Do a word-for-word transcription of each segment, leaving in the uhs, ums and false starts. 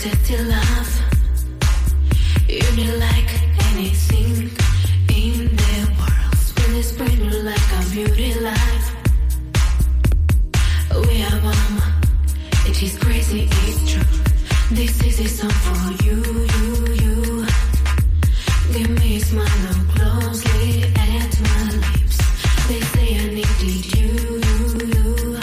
still love. You need like anything in the world. Spin this brain like a beauty life. We are one. It is crazy, it's true. This is a song for you, you, you. Give me a smile, look closely at my lips. They say I needed you, you, you.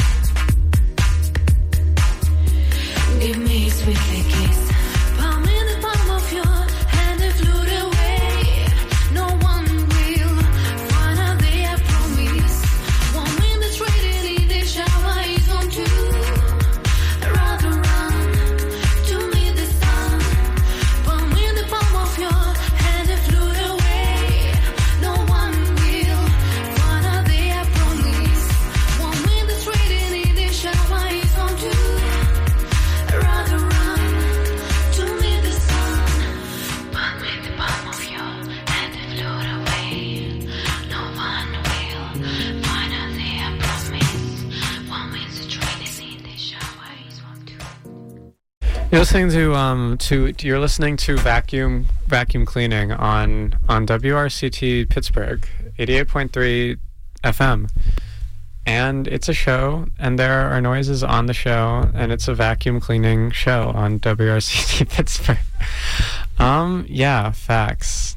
Give me a sweetly kiss. Palm in the palm of your hand and float away. No one will find out they I promise. One minute trading in the shower is on two. Rather run to meet the sun. Palm in the palm of your hand and float away. No one will find out they I promise. One minute trading in the shower is on two. Rather run to meet the sun. Palm in the palm of your hand and float away. No one will find out they I promise. One minute trading in the shower is on two. You're listening to um to you're listening to vacuum vacuum cleaning on on W R C T Pittsburgh eighty-eight point three F M, and it's a show, and there are noises on the show, and it's a vacuum cleaning show on W R C T Pittsburgh. Um yeah, facts.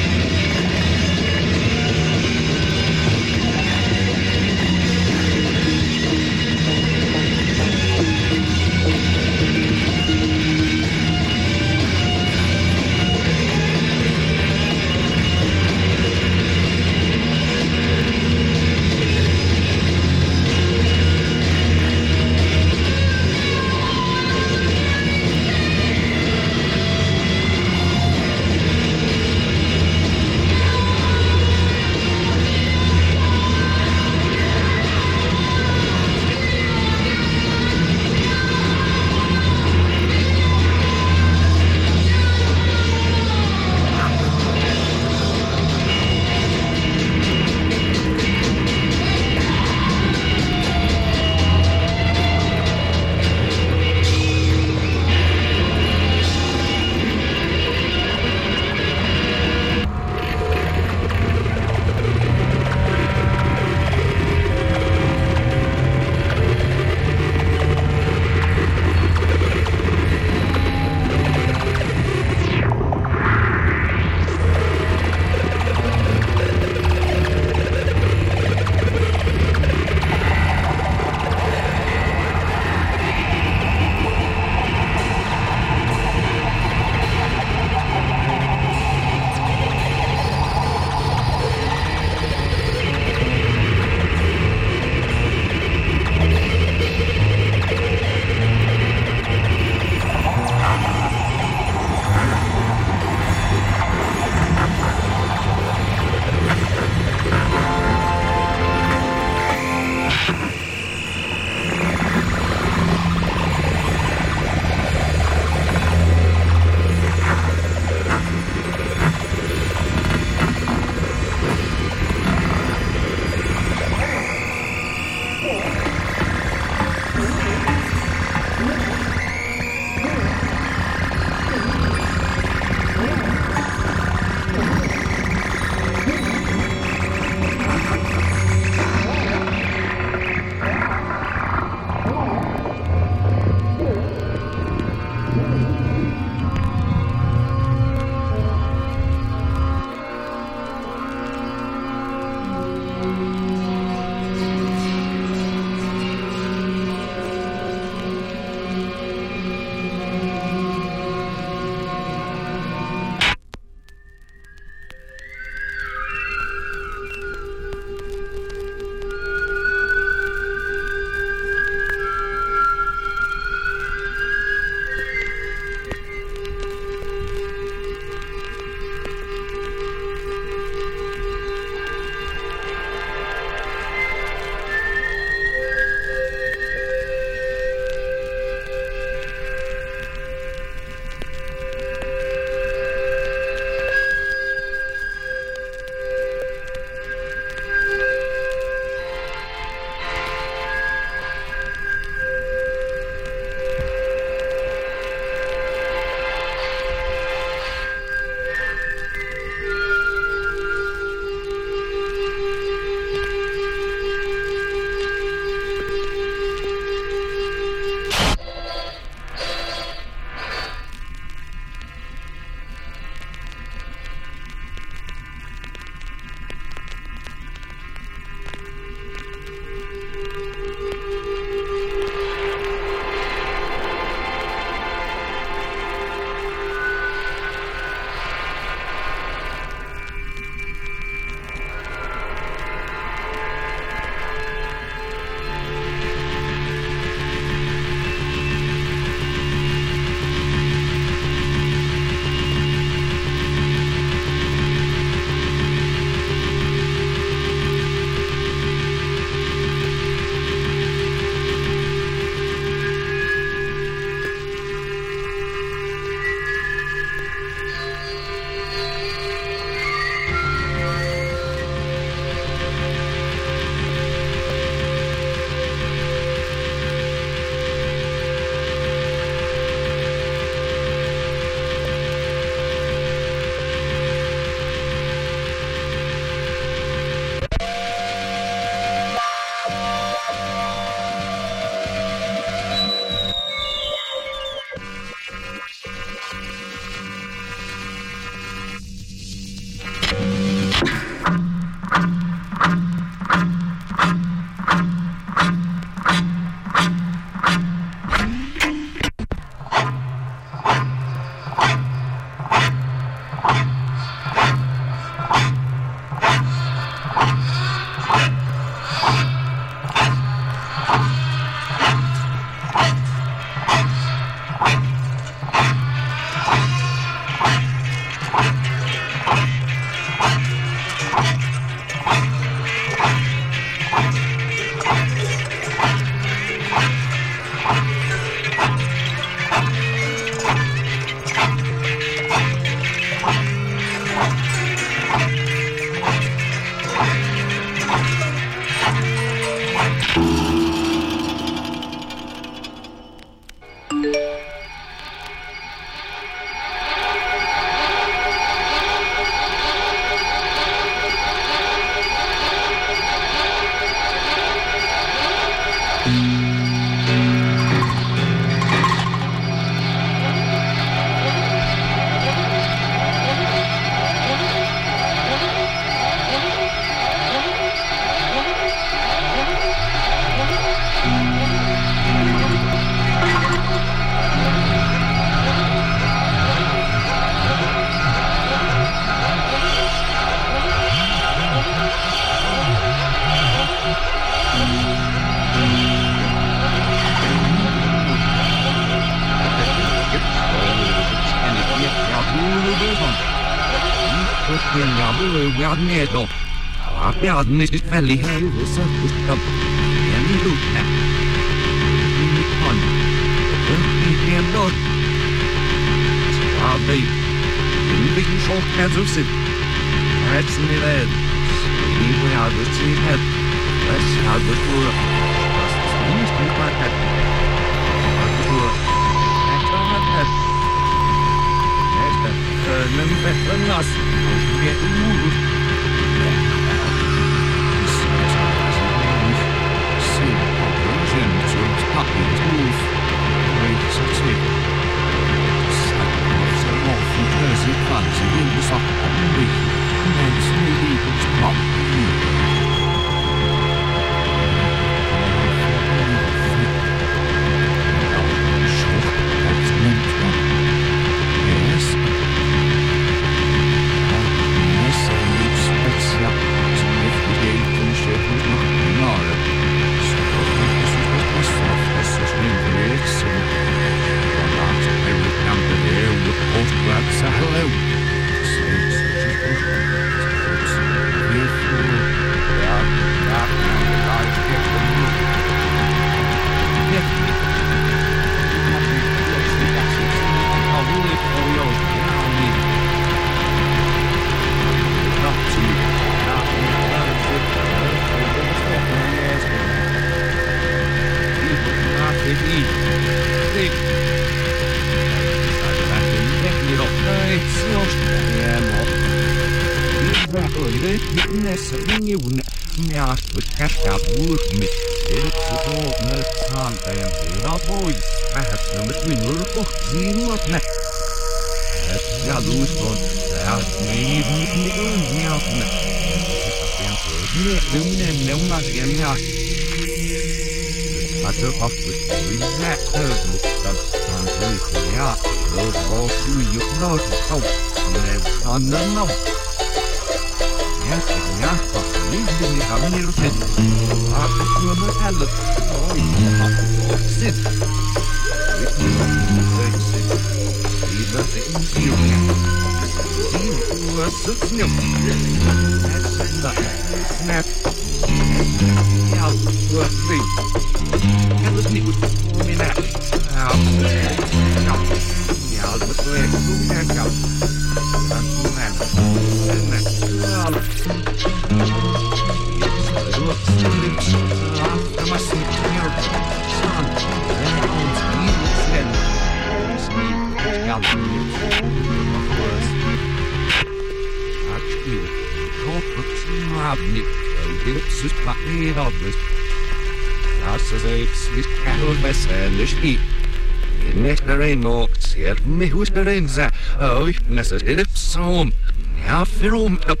Mehusperenza, oi, nästan edepsom, ja ferom up.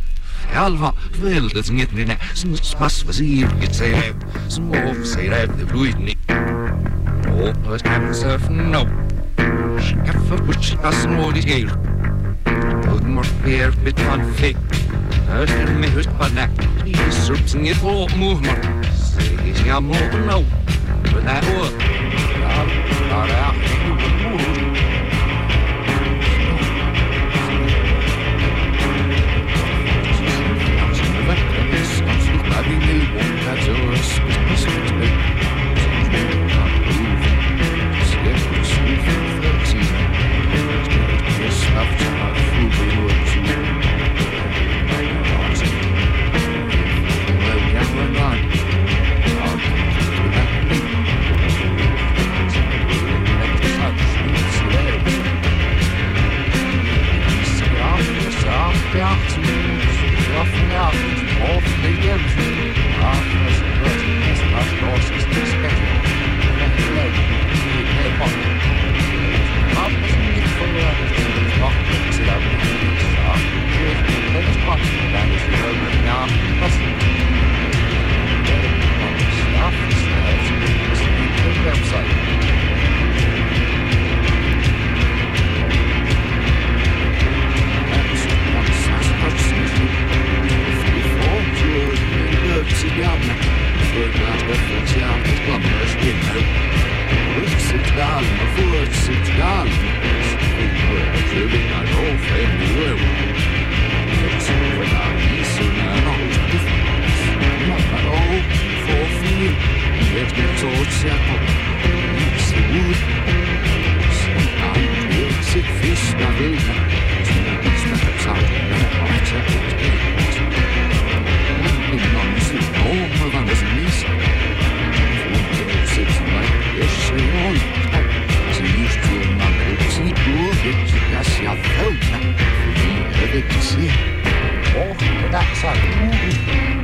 Alva, väldigt ngetnina, som spassvasir, get say, som of say that the fluidni. Oh, let's have surf no. Skaffa which as more is here. Good more fair bit fun fake. Öster mehus panak, is surpsing it all movement. Say is ya more no. But that was. Start out. Off the end, off the Seattle. It's the wood. It's it fish, I will have. It's not a sound. It's a it's it's not so more than this is. It's like yes, say on. So used to remember to see good. Yes, I felt that. You can see. Oh, that's a movie.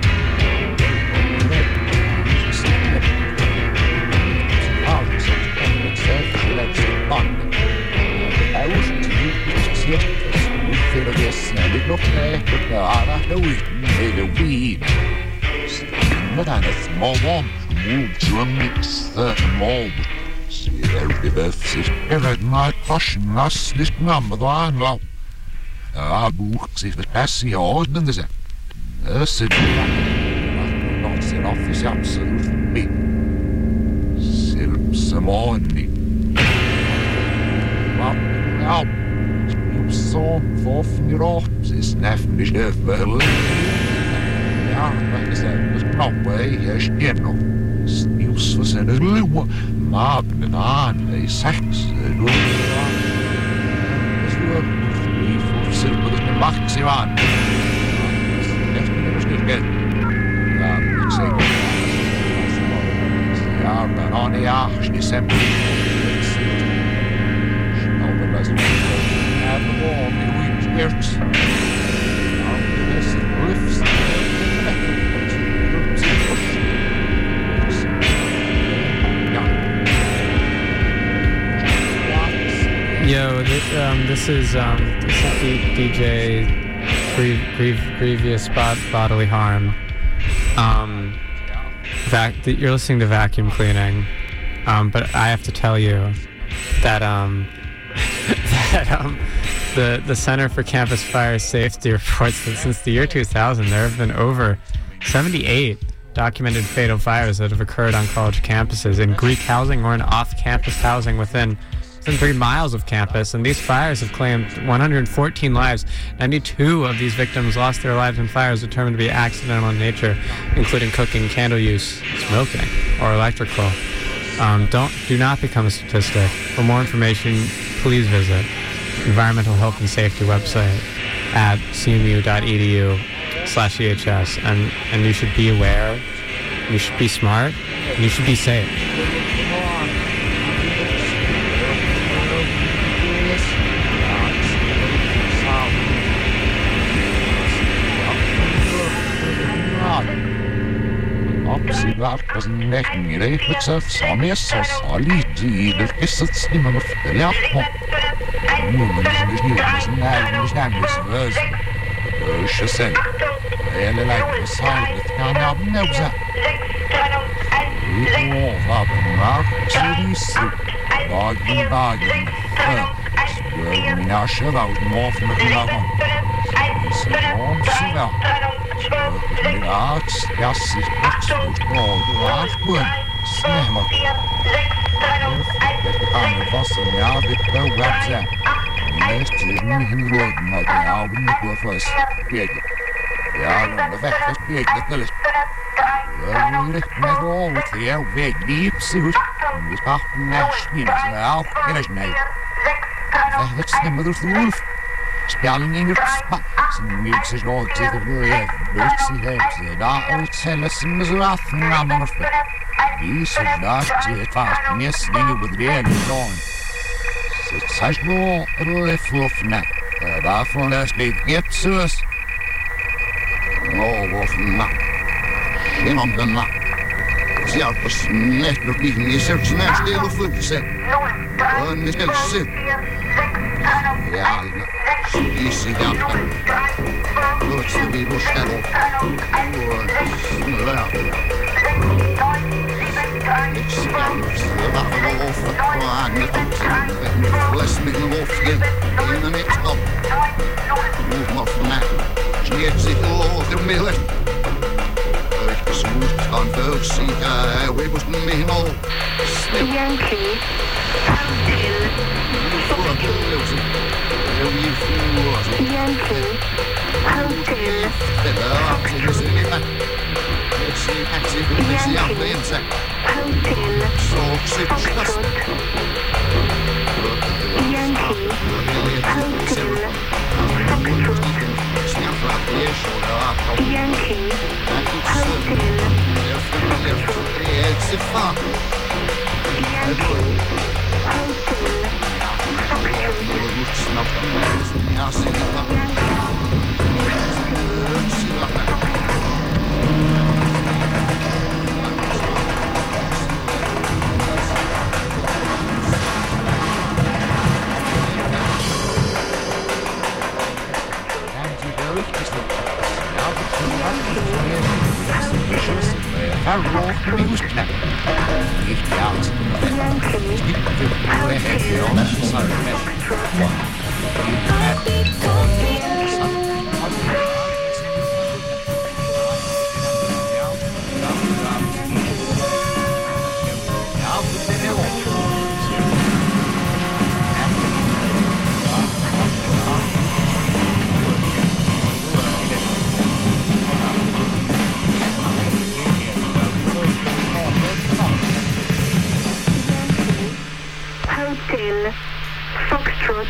För det snällt och knäppt nära det med det weed. Stämmer den ett småbarn mot mix mob. Ser det behövs är det nej passionas det namn då anlå. Ja, bok sig för pass i orden det. Det ser det. Något ser office absolut med. Ser som ordning. Ja. Så varför rop is nefnish över. Ja, vad är det? Det knoppar i hästgeno. Snus för sen är lua. Magen an i sex. Det är vi får se på det max i van. Efter det ska jag. Ja, jag säger. Ja, men han är jag i sem. Snabbt läs. Have the wall be weak spirits. Now this lifts Yo, this, um, this is um, this is D- DJ Grieve, Grieve, Grievous bod- Bodily Harm. Um, vac- you're listening to Vacuum Cleaning, um, but I have to tell you that um, that um, the the Center for Campus Fire Safety reports that since the year two thousand, there have been over seventy-eight documented fatal fires that have occurred on college campuses in Greek housing or in off-campus housing within. Within three miles of campus, and these fires have claimed one hundred fourteen lives. ninety-two of these victims lost their lives in fires determined to be accidental in nature, including cooking, candle use, smoking, or electrical. Um, don't, do not become a statistic. For more information, please visit Environmental Health and Safety website at cmu.edu slash EHS, and, and you should be aware, you should be smart, and you should be safe. Varpas näckning liksom som är så solid i det kissats i man för det på. Nu men det är ju så när det stämmer så väl. Så sen. Eller like så det kan jag nog så. Nu vad man så det så. Dagen dagen. Jag menar så då måste man kunna ha. Så så där. Ja, jag ser också bra på snämma. Jag var så jag vet vad jag säger. Nästa hur låt mig jag vill gå först. Jag jag vill faktiskt bygga det. Jag vill med då och jag väg dit så. Vi ska nästa in så jag är nej. Det stämmer du för. Spjallningen upp. Som mixes låt till det börjar. Lucy Hepsi, där utsälles med så att namn och för. Vi så där till ett fast näsning med det lån. Så sägs då det förfna. Där får det slit ett sås. Åh, vad fan. Genom den natt. Så jag på snett och blir ni så snärt det och fullt sig. Och ni ska se. Ja, i sig gamla. Låt sig vi borsta då. Och snurra. It's spams. Det var för ofta på agnet. Bless me the wolf again. In the next stop. Move off the map. Snett sig då till mig. Ikke smut on folks see uh we was me no. Yankee. Hotel. Yankee. Hotel. Yankee. Hotel. Foxtrot, Yankee, Hotel, Foxtrot, Yankee, Hotel, Hotel, Foxtrot,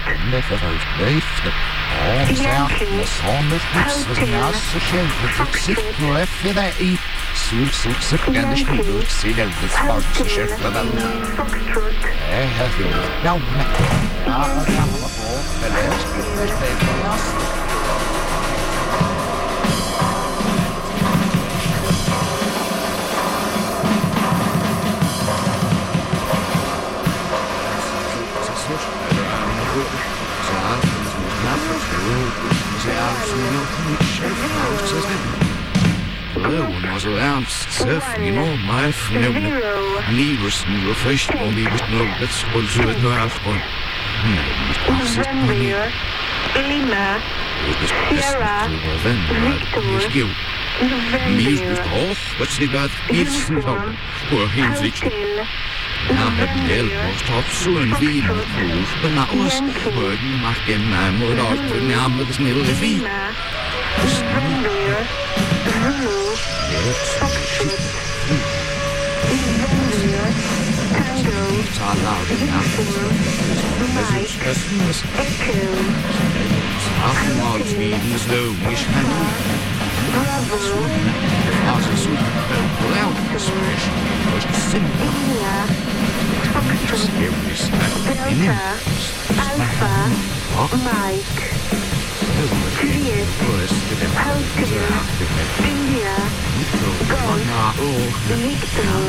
You know, my friend, Nivers, Refresh, only with no bits or to it, no alcohol. November, Lima, Sierra, Victor, November, what's the bad? It's not. Poor him's each. Hotel, Now had the elbows top soon be moved, but not was word marking my mood out to now with the middle of feet. Lima, November, Zulu, Foxtrot, November, Tango, It's all loud enough. Mike, Echo, After all, Sweden's low, wish I knew. Bravo, As a soon pull out the special was simple. India, Foxtrot, Serious in Delta, him. Alpha, Mike, Juliet, Hotel, India, Golf, Victor,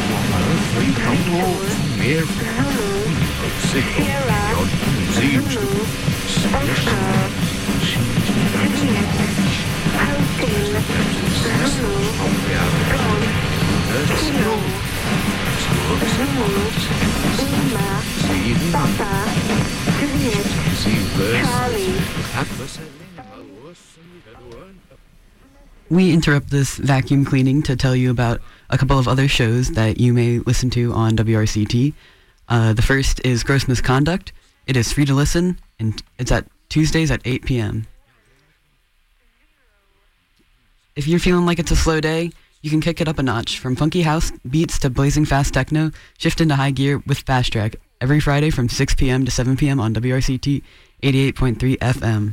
Zulu, Sierra, Zulu, Oscar, Juliet, Hotel, Zulu, Golf, Kilo, Zulu, Lima, Papa, Juliet, Charlie. We interrupt this vacuum cleaning to tell you about a couple of other shows that you may listen to on W R C T. Uh, the first is Gross Misconduct. It is free to listen, and it's at Tuesdays at eight p.m. If you're feeling like it's a slow day, you can kick it up a notch. From funky house beats to blazing fast techno, shift into high gear with Fast Track every Friday from six p.m. to seven p.m. on W R C T eighty-eight point three F M.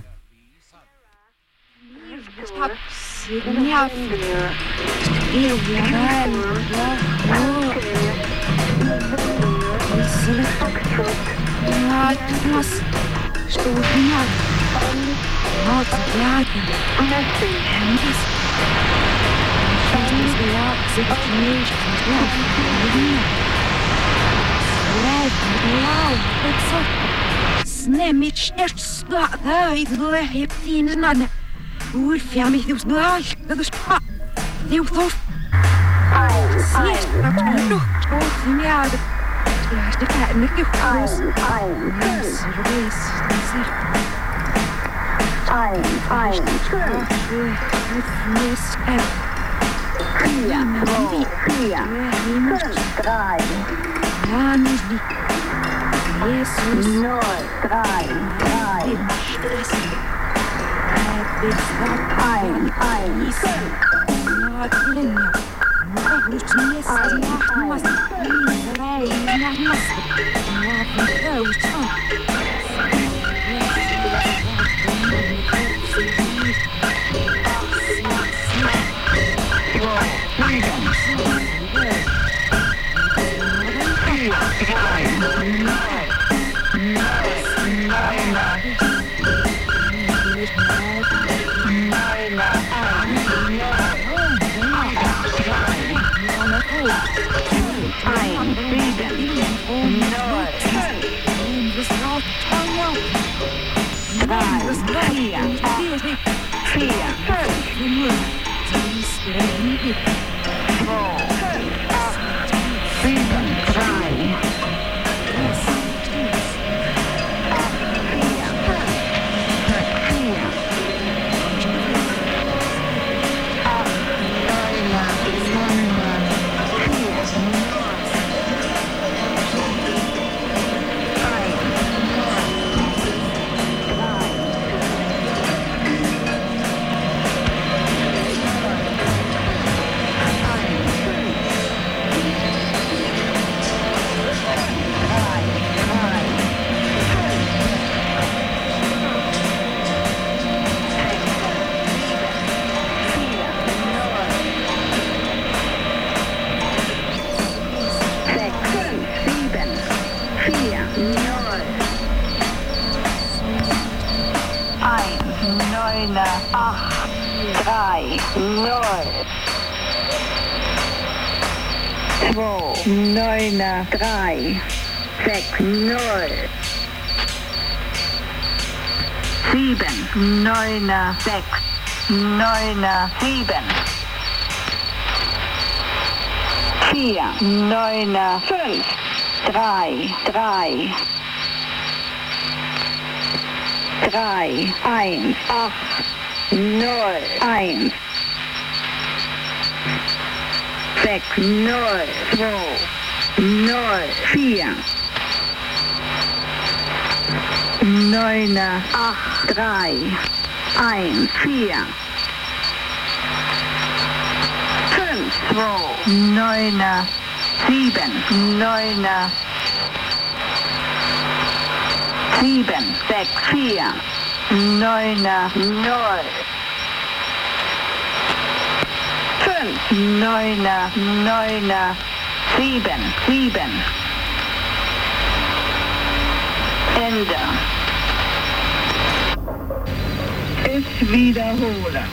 Snemmich ertspa i the hip in none. Would family those large the spot. They thought see not look to me out. Yes, the cat make you close. Yes, yes, I'm fine. Yes, and Cria, Cria, drei, ja, nicht wie Jesus, null, drei, drei, ein, ein, ja, Kinder, ja, nicht jetzt, ja, was, drei, drei, sechs, null. Sieben, neuner, sechs, neuner, sieben. Vier, neuner, fünf, drei, drei. Drei, eins, acht, null, eins. Sechs, null, zwei. Null, vier. Neuner, acht, drei, eins, vier. Fünf, zwei. Neuner, sieben, neuner. Sieben, sechs, vier. Neuner, null. Fünf, neuner, neuner. Sieben, sieben. Ende. Es wiederholen.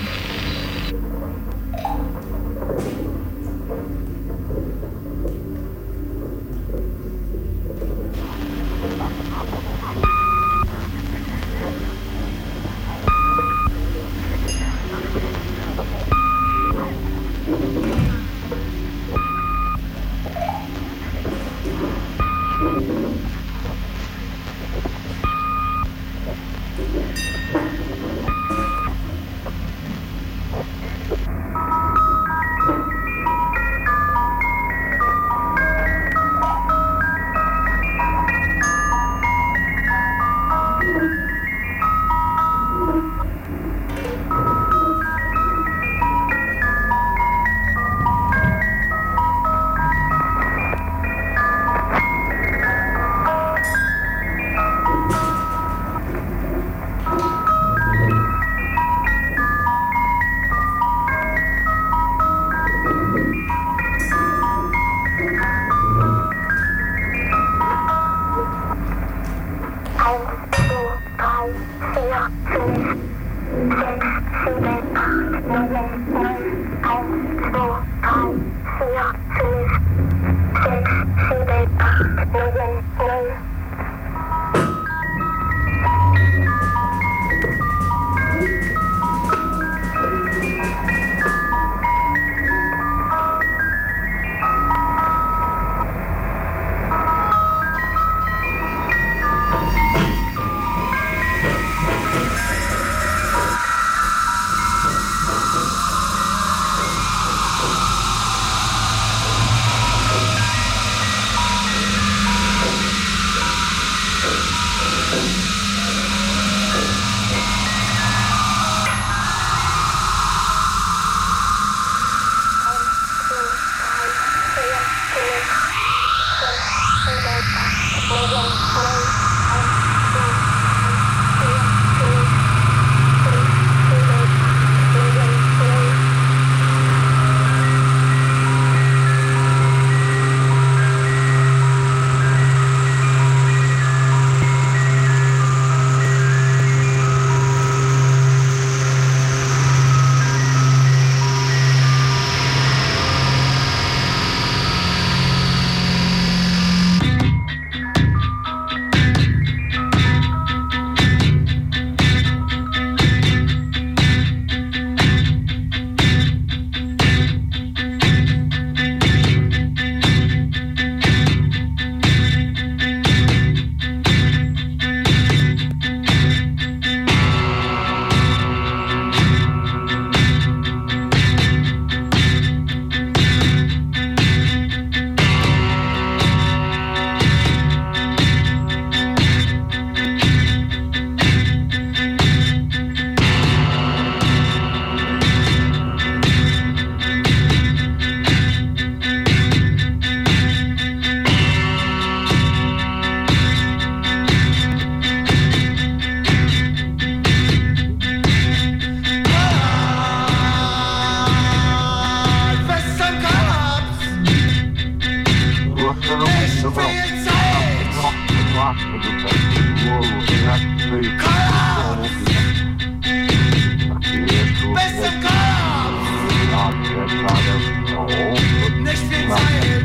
Nicht viel Zeit.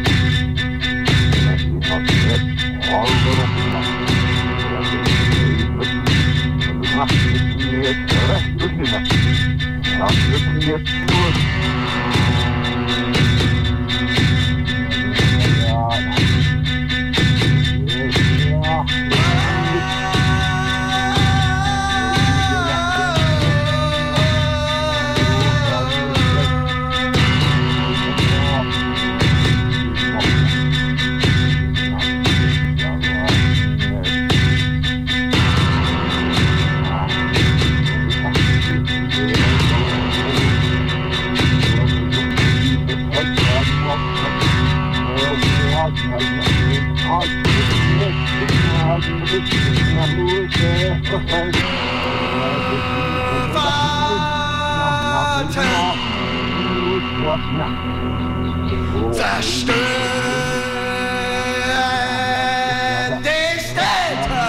Zerstören die Städte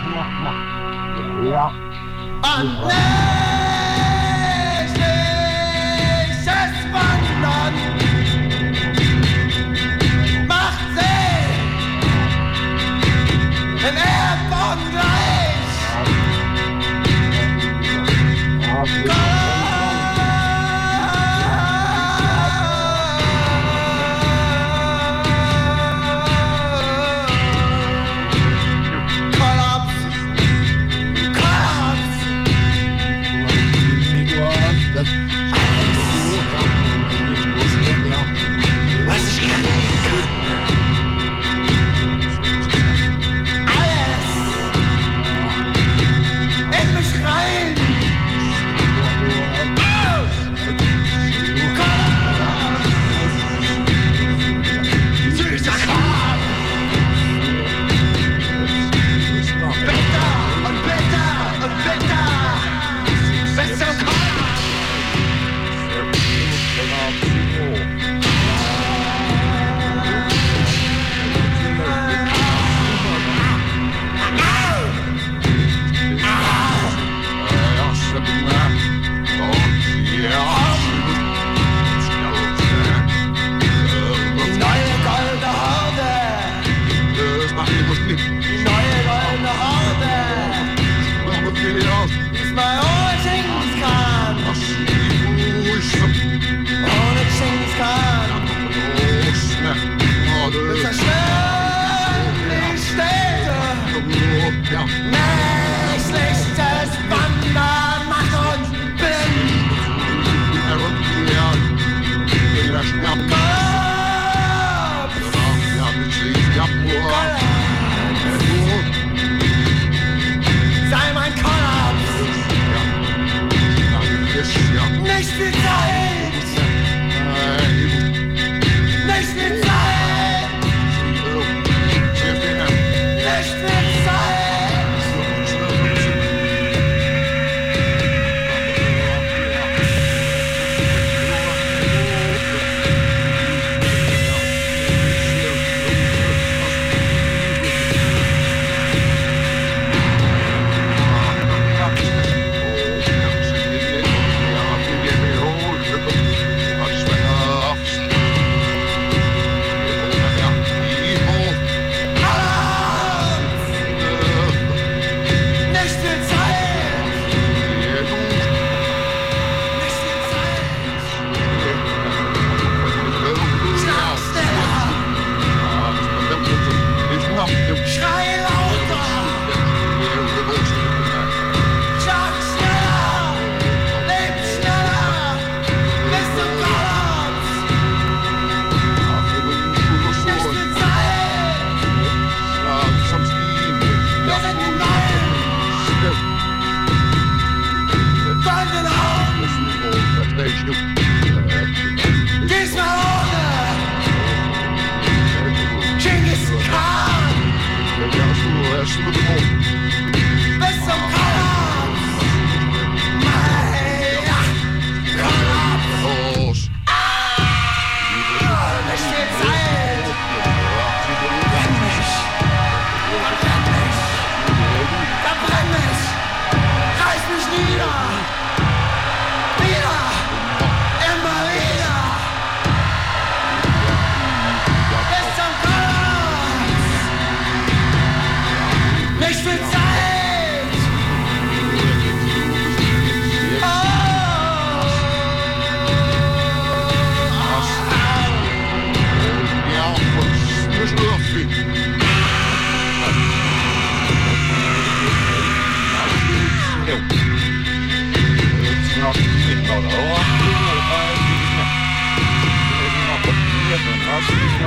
und nächtliches Wandern macht sie in Erdboden gleich.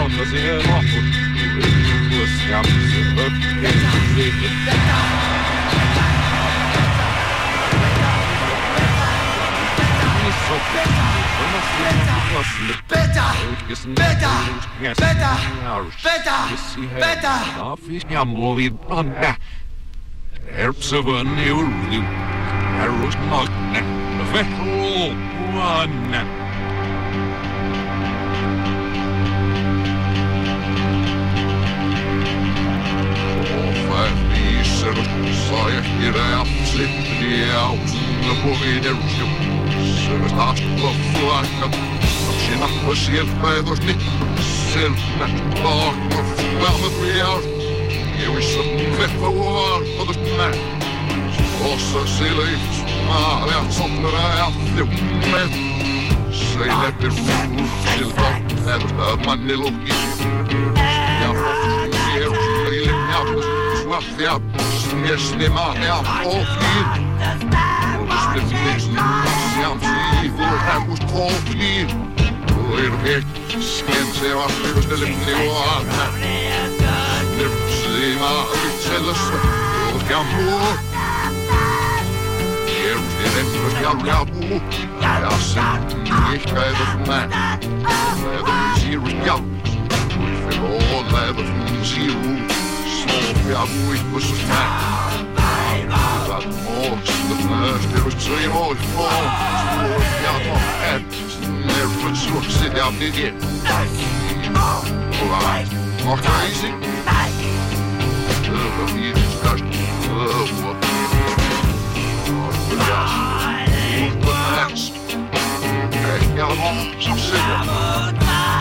Erpseven urdu, erus magne, vetro one. Offer sa jag hira slipper out på viderusju. Sövest hast på flackat, och sina på silfäders nitt, silfnätt bak och flammet vi out. Jag vill som feffa var på det med. Och så silligt, maar jag som är med. Säg läpper ord till dem, eller där man är logik. Jag får ger och livet jag svart jag smärste man jag och fin. Och det finns jag fri för här måste få fri. Och är det sken sig vart det ställer mig och Nirvsima utsellas och jag mår. Ég er einhvers jáljábú, jag sem eitthvað of man. Leður sírus jálus, fyrir og leður síru, snófjálú eitthvað svo man. Það móst og nöst er vist sveir og fór, snófjálú og henn, snirfur slúksið af því ég. Og það og hæsing, það fyrir stærst, það Next, okay, yeah, I'm on some cigarette.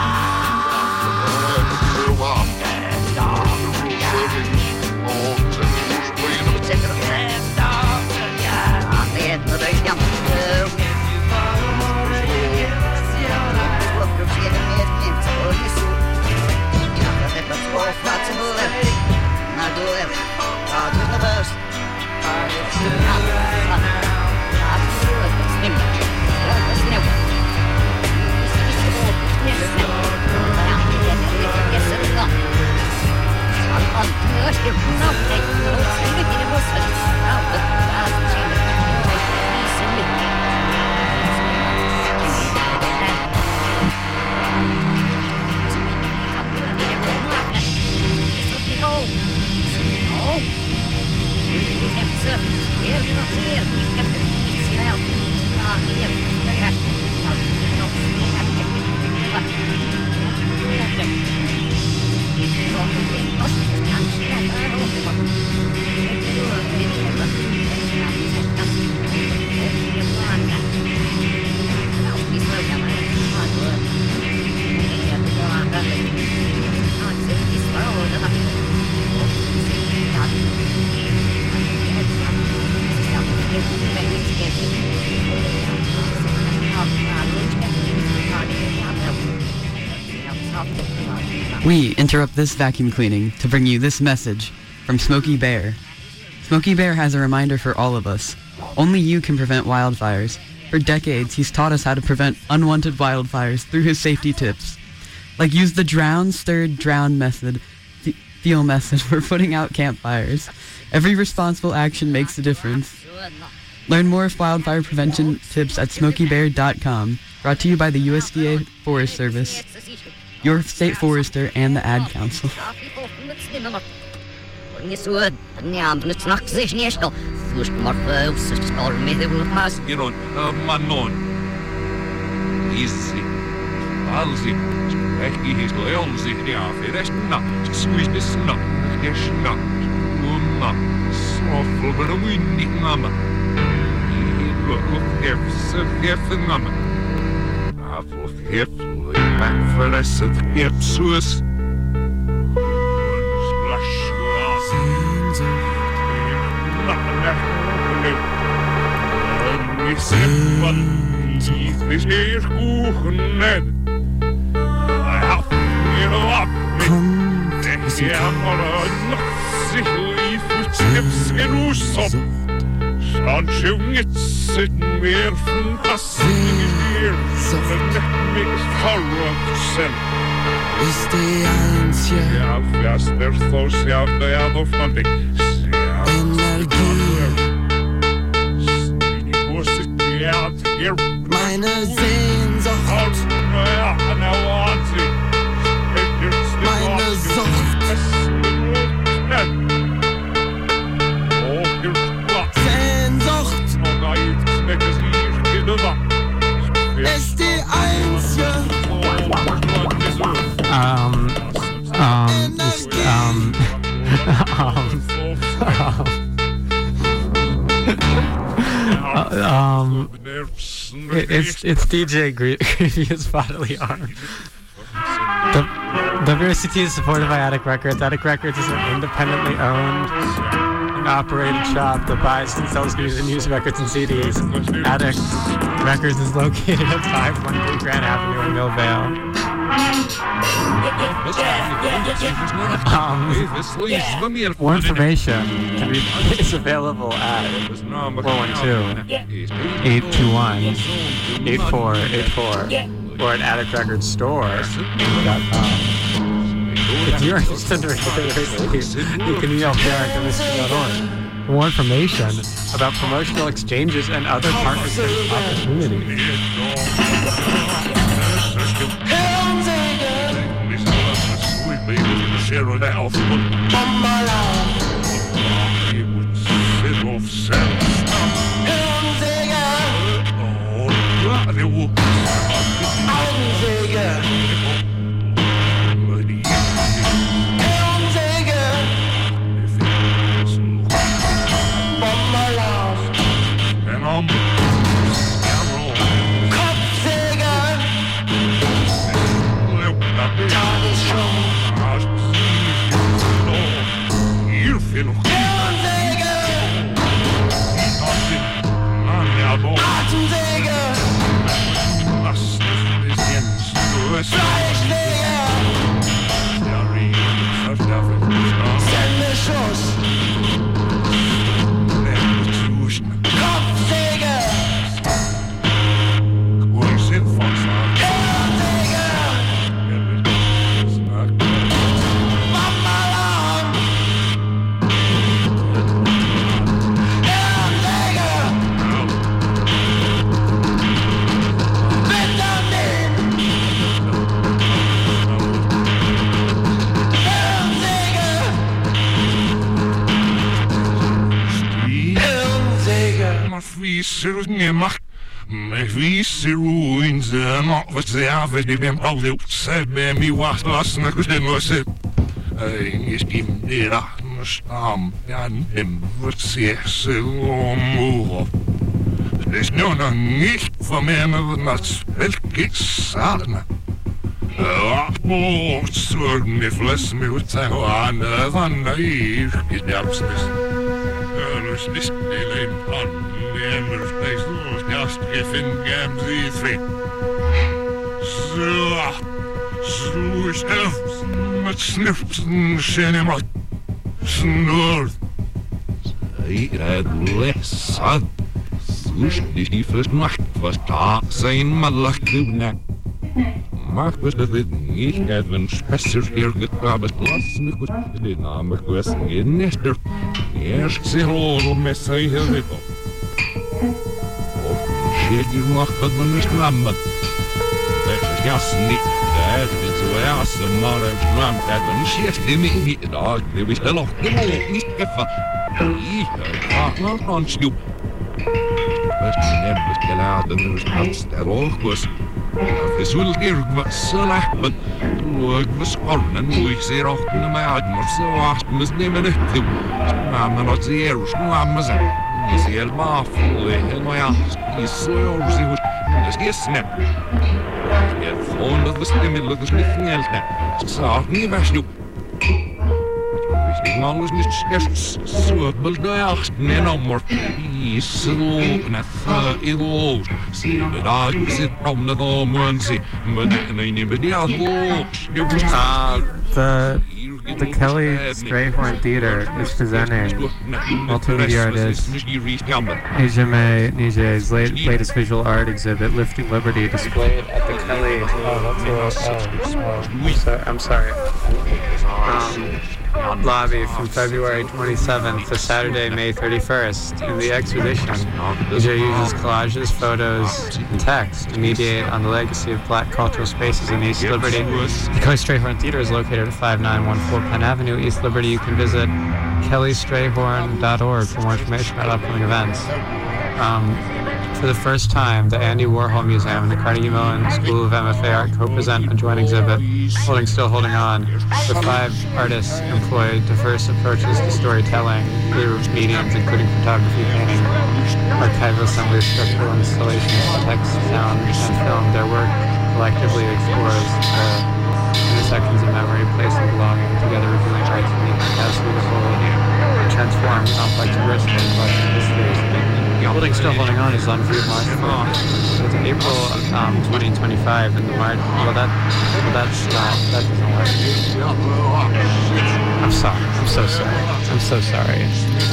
We interrupt this vacuum cleaning to bring you this message from Smokey Bear. Smokey Bear has a reminder for all of us. Only you can prevent wildfires. For decades, he's taught us how to prevent unwanted wildfires through his safety tips. Like use the drown, stirred, drown method, th- feel method for putting out campfires. Every responsible action makes a difference. Learn more wildfire prevention tips at smokey bear dot com. Brought to you by the U S D A Forest Service, your state forester, and the Ad Council. You know, manon. Easy. Alsi. Ekki his leonsi ja feresna. Squisna. Desna. Unna. Sofel but a winning mama. Look hefs hefnama. Aflo hefli back for us at hefsus. Splash glass. We said one teeth this is kuchen. I have it up me. Yeah, on a nothing leaf with tips in Usopp. Sanchung it's sitting there from passing here. The neck makes horror of self. ist die einzige Ja, fährst der Stoß, ja, der auf Monday. Energie. Ja, hier. Meine Sehnsucht. Ja, na, warte. Meine Sucht. Sehnsucht ist die einzige Um, um, ist, um, um, um, it- it's it's D J Gre- Grievous Bodily Harm. The W R C T is supported by Attic Records. Attic Records is an independently owned and operated shop that buys and sells news and used records and C Ds. Attic Records is located at five one three Grand Avenue in Millvale. Um, more information can be is available at four one two, eight two one, eight four eight four or at attic records store dot com. If you're interested in radio, you can email P R at the mystery dot org for more information about promotional exchanges and other partnership opportunities. Me visser ruins en wat ze af die ben al de se be mi was las na kus de mose. Ei is kim dira stamjan im wat se se om. Es no no nicht von mir mit spelkis sarna. Oh, sorg me fles me ut sa an van nair gedapsnis. Lus nicht alleen an nemer space los just gefin gams die three. So, so is elfs met sniffs en cinema. Snor. I had less sad. Slush die first nacht was da zijn malach doen. Maar was dat het niet even spesser hier getrabt las me goed de naam was in nester. Eerst zich rol met zijn heel shit you mag dat men niet nammen. Dat is jas niet. Dat is zo awesome maar het naam dat men shit die niet daar die is wel niet gevat. Ik ga nog aan snoep. Wat neem ik geladen dus dat er ook was. Het zult hier wat slecht ben. Ik was kornen hoe ik zeer ochtend naar mij uit maar zo acht mis nemen het toe. Maar men had zeer snel zijn. Is helemaal vol helemaal ja. Is zo overzicht. Dus is snap. Het gewoon dat we stemmen dat is niet geld. Zag niet meer snoep. Ik mag dus niet eerst zo bedacht en amor. Is zo net heel. Zie de dag zit om de domen zie. Maar dat kan niet meer die al. Uh, the the Kelly Strayhorn Theater is presenting multimedia artist Ejime Nije's late, latest visual art exhibit, Lifting Liberty, displayed at the Kelly. Oh, that's a, oh, oh, I'm, so, I'm sorry. Um, lobby from February twenty-seventh to Saturday, May thirty-first. In the exhibition, E J uses collages, photos, and text to mediate on the legacy of black cultural spaces in East Liberty. The Kelly Strayhorn Theater is located at five nine one four Penn Avenue, East Liberty. You can visit kelly strayhorn dot org for more information about upcoming events. Um, For the first time, the Andy Warhol Museum and the Carnegie Mellon School of M F A Art co-present a joint exhibit, Holding Still, Holding On, with five artists employed diverse approaches to storytelling through mediums including photography, painting, archival assembly, structural installations, text, sound, and film. Their work collectively explores the intersections of memory, place, and belonging, together revealing art's unique capacity to hold and transform complex rich and collective histories. Holding Still, Holding On is on view March fourth. It's April um, twenty twenty-five, and the March. Well, that, well, that's not. That doesn't work. I'm sorry. I'm so sorry. I'm so sorry.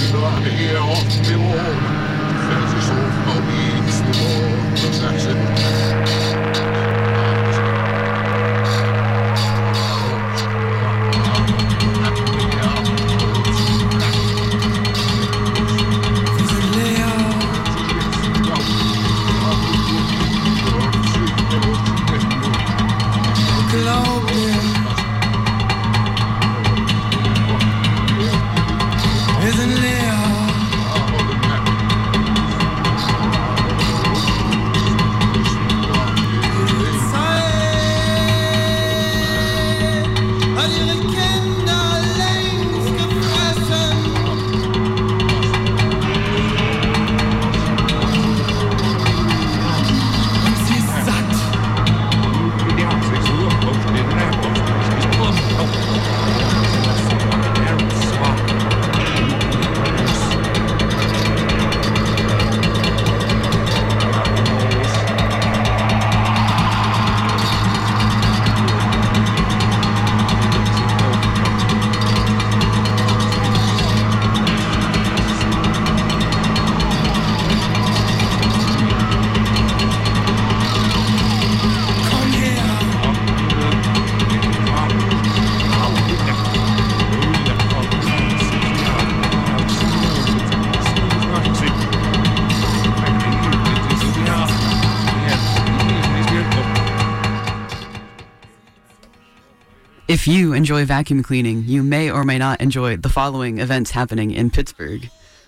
If you enjoy vacuum cleaning, you may or may not enjoy the following events happening in Pittsburgh.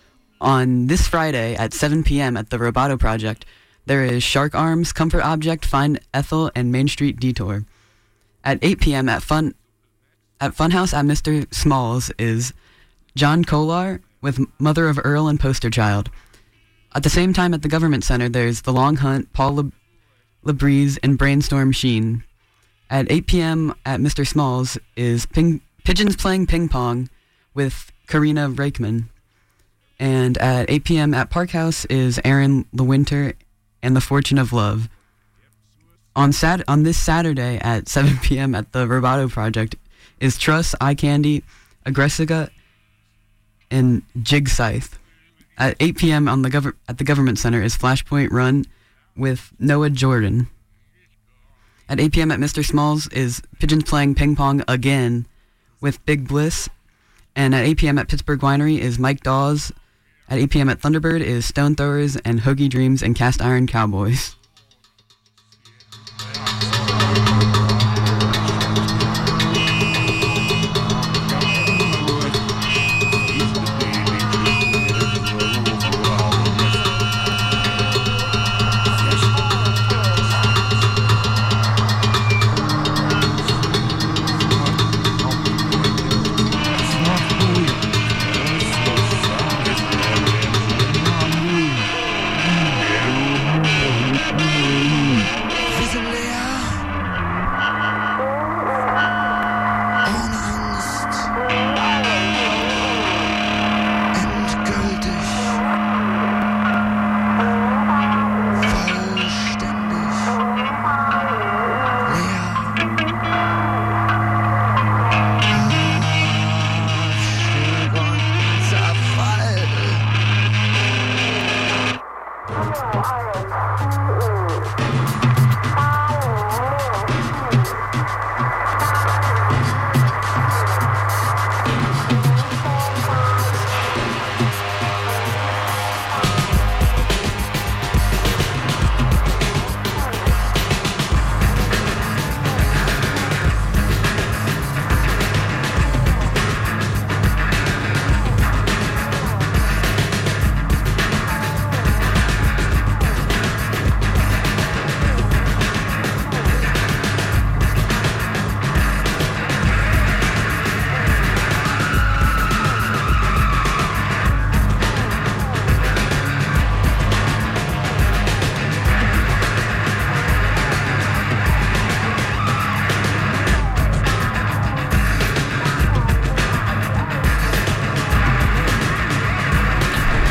On this Friday at seven p.m. at the Roboto Project, there is Shark Arms, Comfort Object, Find Ethel, and Main Street Detour. At eight p.m. at Fun at Funhouse at Mister Smalls is John Kolar with Mother of Earl and Poster Child. At the same time at the Government Center, there's The Long Hunt, Paul Le- LeBreeze, and Brainstorm Sheen. At eight p.m. at Mister Smalls is ping- Pigeons Playing Ping Pong with Karina Reichman. And at eight p.m. at Park House is Aaron LeWinter and The Fortune of Love. On Sat- on this Saturday at seven p.m. at the Roboto Project is Truss, Eye Candy, Aggressica, and Jig Scythe. At eight p.m. on the gov- at the Government Center is Flashpoint Run with Noah Jordan. At eight p.m. at Mister Smalls is Pigeons Playing Ping Pong again with Big Bliss. And at eight p.m. at Pittsburgh Winery is Mike Dawes. At eight p.m. at Thunderbird is Stone Throwers and Hoagie Dreams and Cast Iron Cowboys.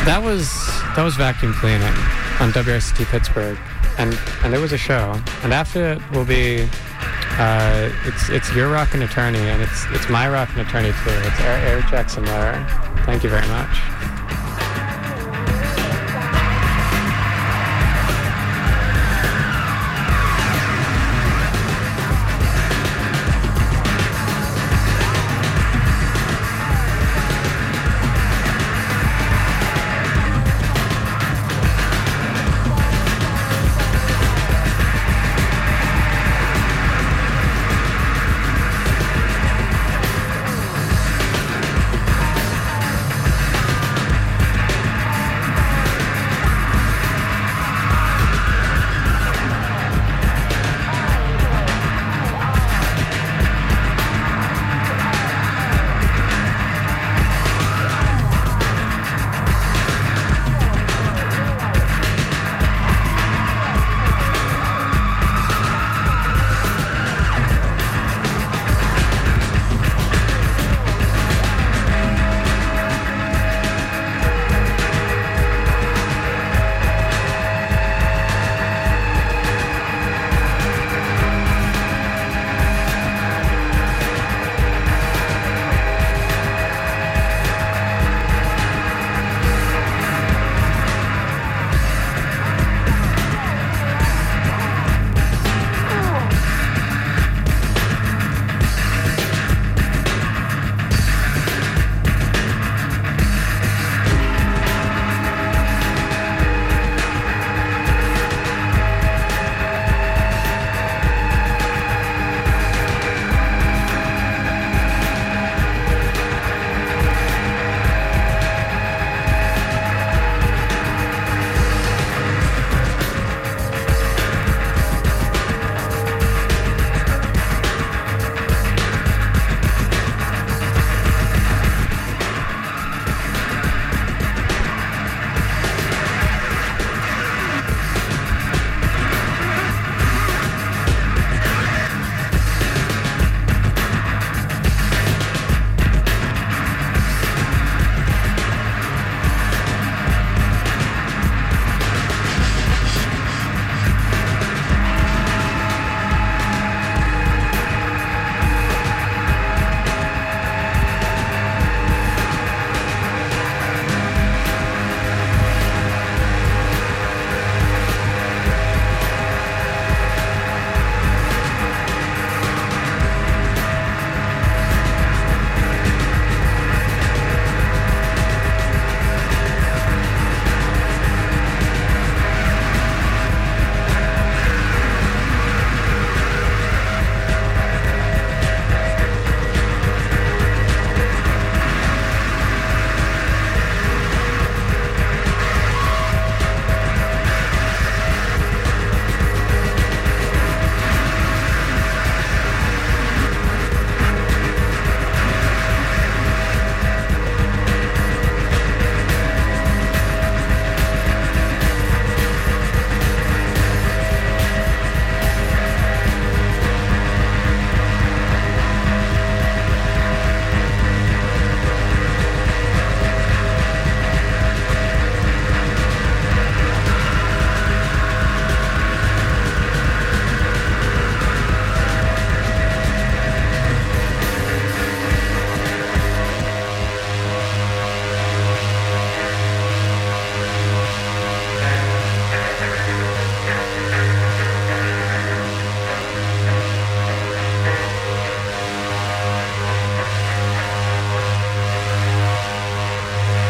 That was that was Vacuum Cleaning on W R C T Pittsburgh, and and there was a show, and after it will be uh, it's it's your Rockin' Attorney, and it's it's my Rockin' Attorney too. It's Eric Jackson Miller. Thank you very much.